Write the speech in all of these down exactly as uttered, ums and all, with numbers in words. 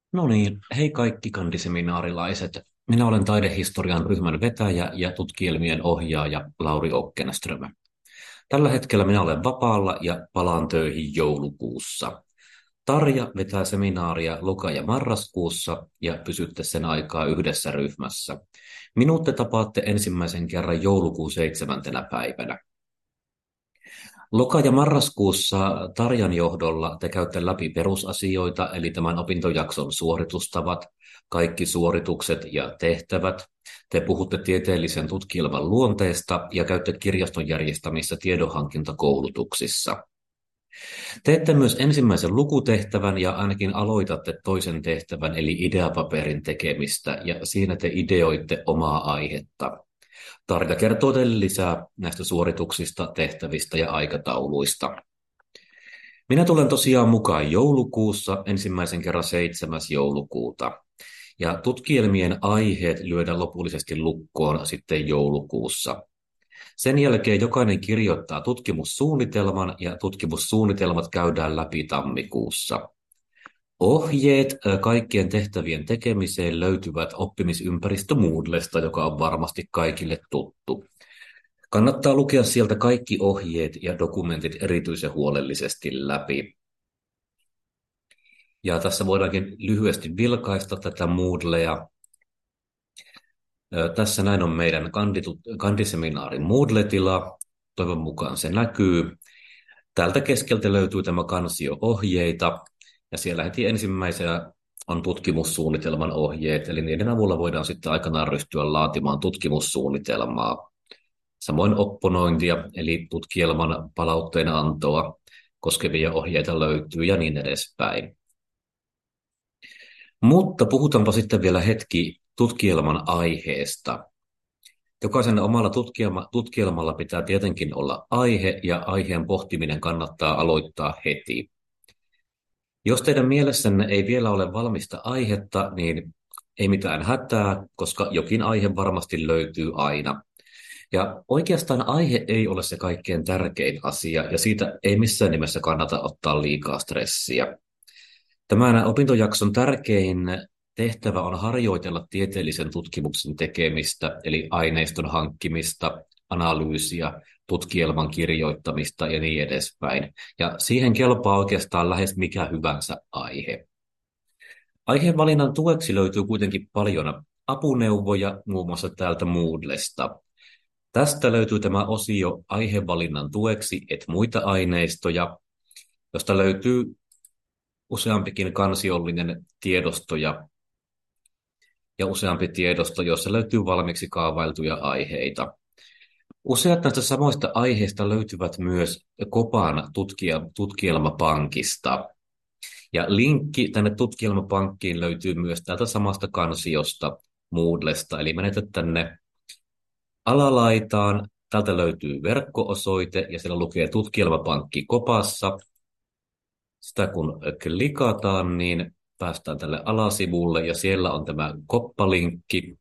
No niin, hei kaikki kandiseminaarilaiset. Minä olen taidehistorian ryhmän vetäjä ja tutkielmien ohjaaja Lauri Okkenström. Tällä hetkellä minä olen vapaalla ja palaan töihin joulukuussa. Tarja vetää seminaaria loka- ja marraskuussa ja pysytte sen aikaa yhdessä ryhmässä. Minut te tapaatte ensimmäisen kerran joulukuun seitsemäntenä päivänä. Loka- ja marraskuussa Tarjan johdolla te käytte läpi perusasioita, eli tämän opintojakson suoritustavat, kaikki suoritukset ja tehtävät. Te puhutte tieteellisen tutkielman luonteesta ja käytte kirjaston järjestämissä tiedonhankintakoulutuksissa. Teette myös ensimmäisen lukutehtävän ja ainakin aloitatte toisen tehtävän, eli ideapaperin tekemistä, ja siinä te ideoitte omaa aihetta. Tarja kertoo teille lisää näistä suorituksista, tehtävistä ja aikatauluista. Minä tulen tosiaan mukaan joulukuussa, ensimmäisen kerran seitsemäs joulukuuta. Ja tutkielmien aiheet lyödään lopullisesti lukkoon sitten joulukuussa. Sen jälkeen jokainen kirjoittaa tutkimussuunnitelman ja tutkimussuunnitelmat käydään läpi tammikuussa. Ohjeet kaikkien tehtävien tekemiseen löytyvät oppimisympäristö Moodlesta, joka on varmasti kaikille tuttu. Kannattaa lukea sieltä kaikki ohjeet ja dokumentit erityisen huolellisesti läpi. Ja tässä voidaankin lyhyesti vilkaista tätä Moodlea. Tässä näin on meidän kandiseminaarin Moodle-tila. Toivon mukaan se näkyy. Täältä keskeltä löytyy tämä kansio-ohjeita. Ja siellä heti ensimmäisenä on tutkimussuunnitelman ohjeet, eli niiden avulla voidaan sitten aikanaan ryhtyä laatimaan tutkimussuunnitelmaa. Samoin opponointia, eli tutkielman palautteen antoa koskevia ohjeita löytyy ja niin edespäin. Mutta puhutaanpa sitten vielä hetki tutkielman aiheesta. Jokaisen omalla tutkielma, tutkielmalla pitää tietenkin olla aihe, ja aiheen pohtiminen kannattaa aloittaa heti. Jos teidän mielessänne ei vielä ole valmista aihetta, niin ei mitään hätää, koska jokin aihe varmasti löytyy aina. Ja oikeastaan aihe ei ole se kaikkein tärkein asia, ja siitä ei missään nimessä kannata ottaa liikaa stressiä. Tämän opintojakson tärkein tehtävä on harjoitella tieteellisen tutkimuksen tekemistä, eli aineiston hankkimista, analyysiä, tutkielman kirjoittamista ja niin edespäin. Ja siihen kelpaa oikeastaan lähes mikä hyvänsä aihe. Aihevalinnan tueksi löytyy kuitenkin paljon apuneuvoja, muun muassa täältä Moodlesta. Tästä löytyy tämä osio aihevalinnan tueksi, et muita aineistoja, josta löytyy useampikin kansiollinen tiedosto ja, ja useampi tiedosto, jossa löytyy valmiiksi kaavailtuja aiheita. Useat näistä samoista aiheista löytyvät myös Kopan tutkia, tutkielmapankista. Ja linkki tänne tutkielmapankkiin löytyy myös täältä samasta kansiosta Moodlesta, eli menetä tänne alalaitaan. Täältä löytyy verkko-osoite ja siellä lukee tutkielmapankki Kopassa. Sitä kun klikataan, niin päästään tälle alasivulle ja siellä on tämä koppalinkki.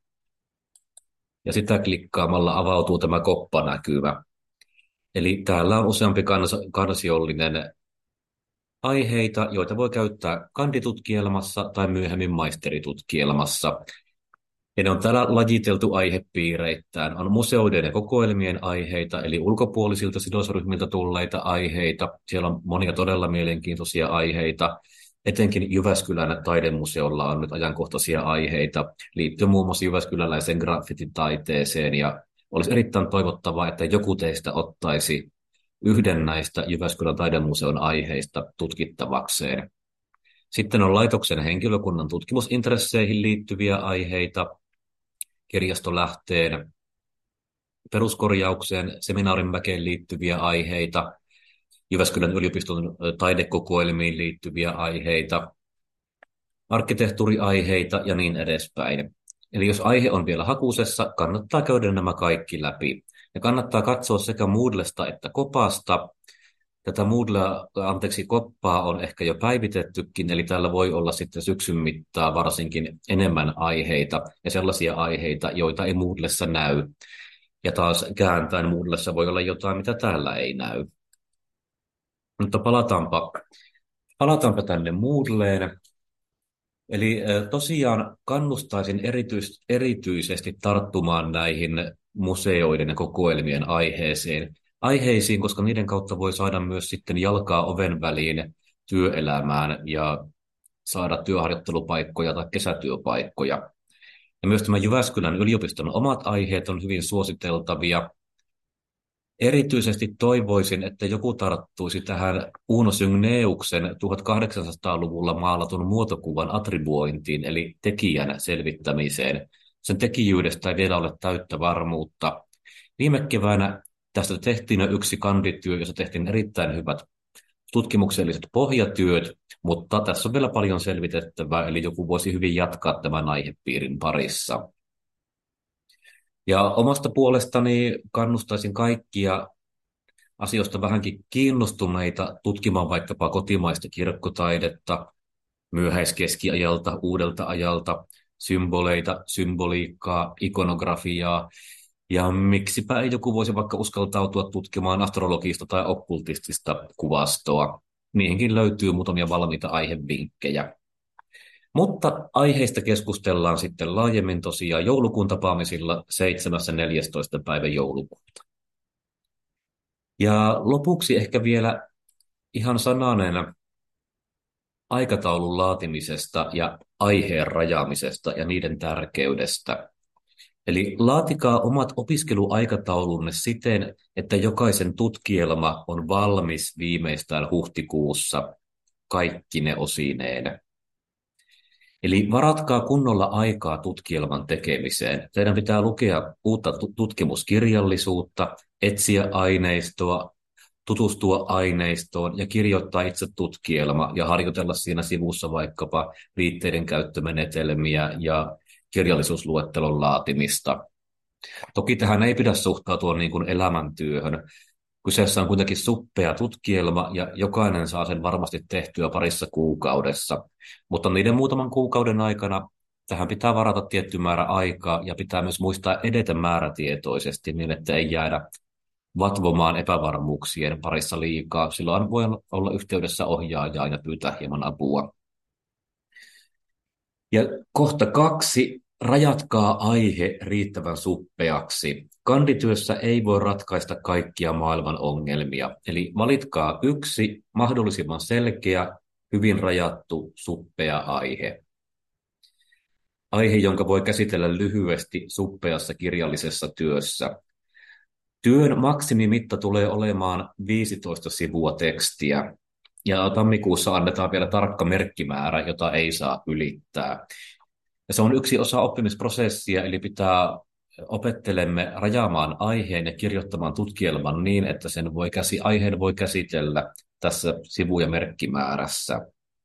Ja sitä klikkaamalla avautuu tämä koppanäkymä. Eli täällä on useampi kans- kansiollinen aiheita, joita voi käyttää kanditutkielmassa tai myöhemmin maisteritutkielmassa. Ja ne on täällä lajiteltu aihepiireittäin. On museoiden ja kokoelmien aiheita, eli ulkopuolisilta sidosryhmiltä tulleita aiheita. Siellä on monia todella mielenkiintoisia aiheita. Etenkin Jyväskylän taidemuseolla on nyt ajankohtaisia aiheita liittyen muun muassa jyväskyläläiseen graffititaiteeseen. Ja olisi erittäin toivottavaa, että joku teistä ottaisi yhden näistä Jyväskylän taidemuseon aiheista tutkittavakseen. Sitten on laitoksen henkilökunnan tutkimusintresseihin liittyviä aiheita, kirjastolähteen peruskorjaukseen, seminaarinmäkeen liittyviä aiheita, Jyväskylän yliopiston taidekokoelmiin liittyviä aiheita, arkkitehtuuriaiheita ja niin edespäin. Eli jos aihe on vielä hakusessa, kannattaa käydä nämä kaikki läpi. Ja kannattaa katsoa sekä Moodlesta että Kopasta. Tätä Moodlea, anteeksi, koppaa on ehkä jo päivitettykin, eli täällä voi olla sitten syksyn mittaan varsinkin enemmän aiheita ja sellaisia aiheita, joita ei Moodlessa näy. Ja taas kääntäen Moodlessa voi olla jotain, mitä täällä ei näy. Mutta palataanpa, palataanpa tänne Moodleen. Eli äh, tosiaan kannustaisin erityis, erityisesti tarttumaan näihin museoiden ja kokoelmien aiheeseen, aiheisiin, koska niiden kautta voi saada myös sitten jalkaa oven väliin työelämään ja saada työharjoittelupaikkoja tai kesätyöpaikkoja. Ja myös tämä Jyväskylän yliopiston omat aiheet on hyvin suositeltavia. Erityisesti toivoisin, että joku tarttuisi tähän Uno Synneuksen tuhatkahdeksansataaluvulla maalatun muotokuvan attribuointiin, eli tekijän selvittämiseen. Sen tekijyydestä ei vielä ole täyttä varmuutta. Viime keväänä tästä tehtiin jo yksi kandityö, jossa tehtiin erittäin hyvät tutkimukselliset pohjatyöt, mutta tässä on vielä paljon selvitettävää, eli joku voisi hyvin jatkaa tämän aihepiirin parissa. Ja omasta puolestani kannustaisin kaikkia asioista vähänkin kiinnostuneita tutkimaan vaikkapa kotimaista kirkkotaidetta, myöhäiskeskiajalta, uudelta ajalta, symboleita, symboliikkaa, ikonografiaa, ja miksipä ei joku voisi vaikka uskaltautua tutkimaan astrologista tai okkultistista kuvastoa. Niihinkin löytyy muutamia valmiita aihevinkkejä. Mutta aiheista keskustellaan sitten laajemmin tosiaan joulukuun tapaamisilla seitsemäs ja neljästoista päivä joulukuuta. Ja lopuksi ehkä vielä ihan sananen aikataulun laatimisesta ja aiheen rajaamisesta ja niiden tärkeydestä. Eli laatikaa omat opiskeluaikataulunne siten, että jokaisen tutkielma on valmis viimeistään huhtikuussa kaikkine osineen. Eli varatkaa kunnolla aikaa tutkielman tekemiseen. Teidän pitää lukea uutta tutkimuskirjallisuutta, etsiä aineistoa, tutustua aineistoon ja kirjoittaa itse tutkielma ja harjoitella siinä sivussa vaikkapa viitteiden käyttömenetelmiä ja kirjallisuusluettelon laatimista. Toki tähän ei pidä suhtautua niin kuin elämäntyöhön. Kyseessä on kuitenkin suppea tutkielma ja jokainen saa sen varmasti tehtyä parissa kuukaudessa. Mutta niiden muutaman kuukauden aikana tähän pitää varata tietty määrä aikaa ja pitää myös muistaa edetä määrätietoisesti niin, että ei jäädä vatvomaan epävarmuuksien parissa liikaa. Silloin voi olla yhteydessä ohjaajaan ja pyytää hieman apua. Ja kohta kaksi, rajatkaa aihe riittävän suppeaksi. Kandityössä ei voi ratkaista kaikkia maailman ongelmia, eli valitkaa yksi mahdollisimman selkeä, hyvin rajattu, suppea aihe. Aihe, jonka voi käsitellä lyhyesti suppeassa kirjallisessa työssä. Työn maksimimitta tulee olemaan viisitoista sivua tekstiä. Ja tammikuussa annetaan vielä tarkka merkkimäärä, jota ei saa ylittää. Ja se on yksi osa oppimisprosessia, eli pitää opettelemme rajaamaan aiheen ja kirjoittamaan tutkielman niin, että sen voi käsi, aiheen voi käsitellä tässä sivu- ja merkkimäärässä.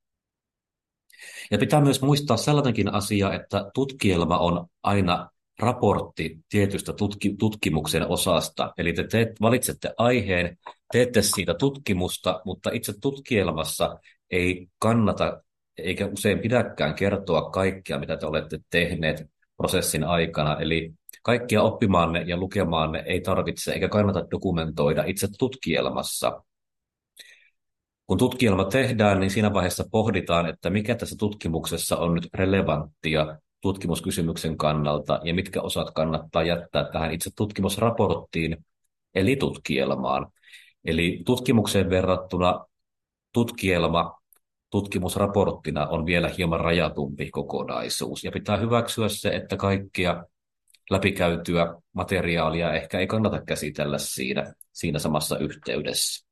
Ja pitää myös muistaa sellainenkin asia, että tutkielma on aina raportti tietystä tutki, tutkimuksen osasta. Eli te teet, valitsette aiheen, teette siitä tutkimusta, mutta itse tutkielmassa ei kannata eikä usein pidäkään kertoa kaikkea, mitä te olette tehneet prosessin aikana. Eli kaikkia oppimaanne ja lukemaanne ei tarvitse eikä kannata dokumentoida itse tutkielmassa. Kun tutkielma tehdään, niin siinä vaiheessa pohditaan, että mikä tässä tutkimuksessa on nyt relevanttia tutkimuskysymyksen kannalta ja mitkä osat kannattaa jättää tähän itse tutkimusraporttiin, eli tutkielmaan. Eli tutkimukseen verrattuna tutkielma tutkimusraporttina on vielä hieman rajatumpi kokonaisuus. Ja pitää hyväksyä se, että kaikkia läpikäytyä materiaalia ehkä ei kannata käsitellä siinä, siinä samassa yhteydessä.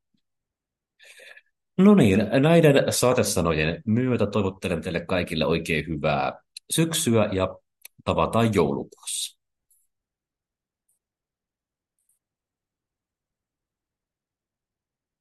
No niin, näiden saatesanojen myötä toivottelen teille kaikille oikein hyvää syksyä ja tavataan joulukuussa.